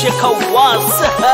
खवास।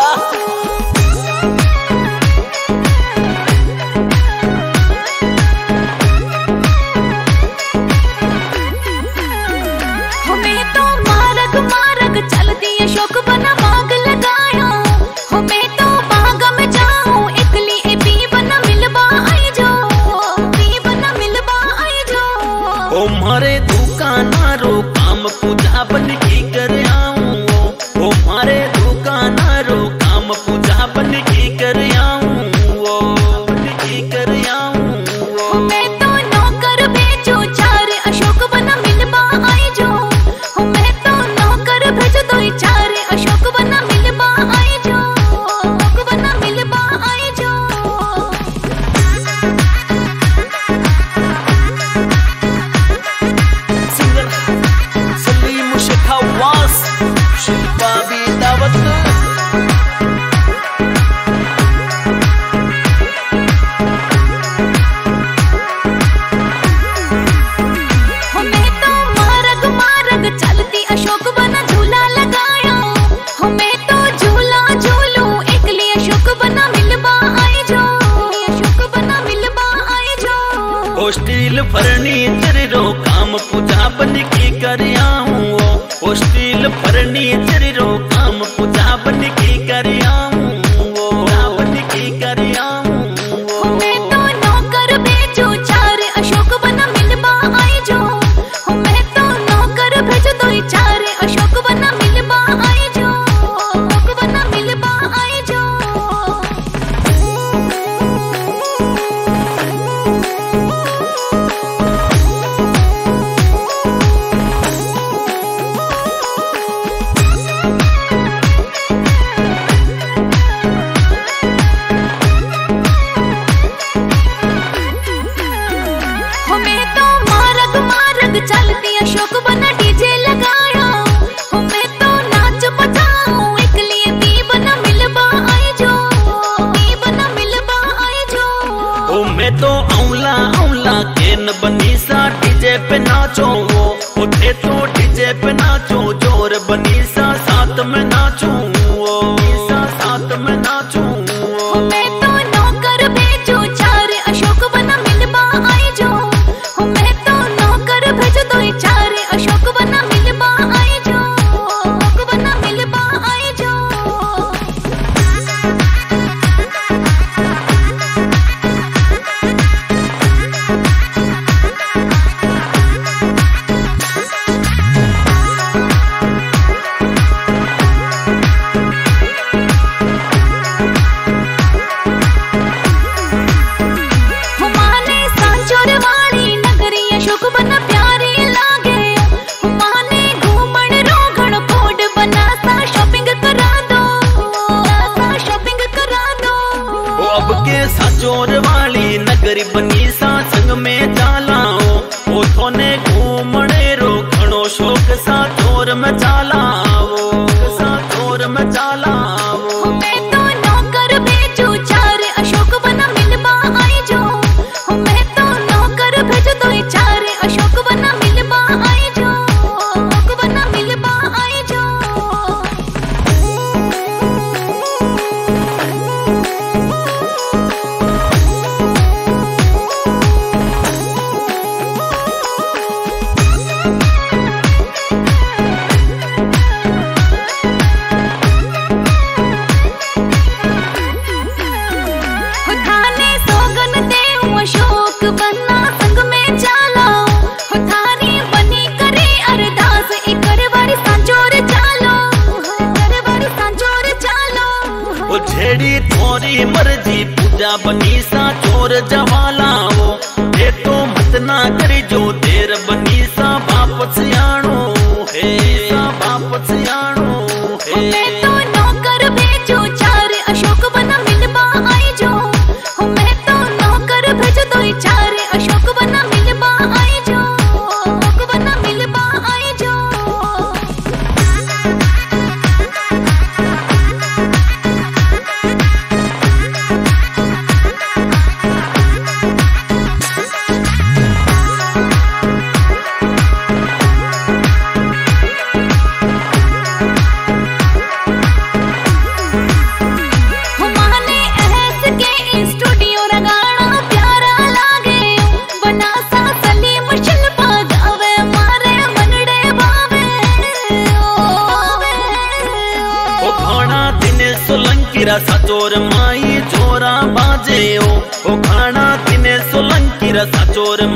हमें तो मारग मारग चलती अशोक बना बाग लगाया। हमें तो बाग में जाऊं इकली ए पी बना मिलबा आई जो, पी बना मिलबा आई जो। ओ मारे दुकानारो काम पूजा बन की कर आऊं। ओ मारे दुकानारो काम पूजा बन की कर आऊं। ओ बन की कर आऊं। मैं तो नौकर भेजो चार अशोक बना मिलबा आई जो। मैं तो नौकर भेजो दो चार अशोक बना मिलबा आई जो, अशोक बना मिलबा आई जो। सिंगर सलीम शेखवास, शिल्पा भी दावत। हमें तो मारग मारग चलती अशोक बना झूला लगाया। हमें तो झूला झूलूं इकली अशोक बना मिलबा आई जो, अशोक बना मिलबा आई जो। ओ स्टील फर्नीचर रो काम पूजा बन की कर आऊं। ओ स्टील फर्नीचर रो काम पूजा बन की कर आऊं। ओ बन की कर आऊं। मैं तो नौकर भेजो चार अशोक बना मिलबा आई जो। मैं तो नौकर भेजो दो चार अशोक बना मिलबा आई जो, अशोक बना मिलबा आई जो। हमें तो मारग मारग चलती अशोक बना डीजे लगाया। हमें तो नाच बजाऊं इकली पी बना मिलबा आई जो, पी बना मिलबा आई जो। ओ मैं तो औला औला केन बनी सा डीजे पे नाचो। ओ थे तो डीजे पे नाचो जोर बनी सा साथ में नाचो। ओ साथ में नाचो। मैं तो नौकर भेजो चार अशोक बना मिलबा आई जो। मैं तो नौकर भेजो दो चार अशोक बना मिलबा आई जो, अशोक बना मिलबा आई जो। हमारे सांचोर वाली नगरी अशोक बना प्यारी लागे। हमारे घूमन रोगण कोड बना सा शॉपिंग करा दो, सा शॉपिंग करा दो। ओ अब के साचोर वाली नगरी बनी सा संग में चालाओ। ओ थोने घूमने रो घणो शौक सा चोर में चालाओ, सा चोर में चालाओ। मैं तो नौकर भेजो चार अशोक बना मिलबा आई जो। मैं तो नौकर भेजो दो चार अशोक बना मिलबा आई जो, अशोक बना मिलबा आई जो। थाने सोगन देऊं अशोक बना संग में चालो। थारी बनी करे अरदास इकर बारी सांचोर चालो, इकर बारी सांचोर चालो। ओ झेड़ी थोरी मर्जी पूजा बनी सा चोर जवालाओ। ये तो मत ना करी जो देर बनी सा वापस आनो है, सा वापस आनो है। मैं तो नौकर भेजो चार अशोक बना मिलबा आई जो। मैं तो नौकर भेजो दो चार अशोक बना मिलबा आई जो, अशोक बना मिलबा आई जो। चोर माई चोरा बाजे ओ खाना तिने सोलंकी रसा चोर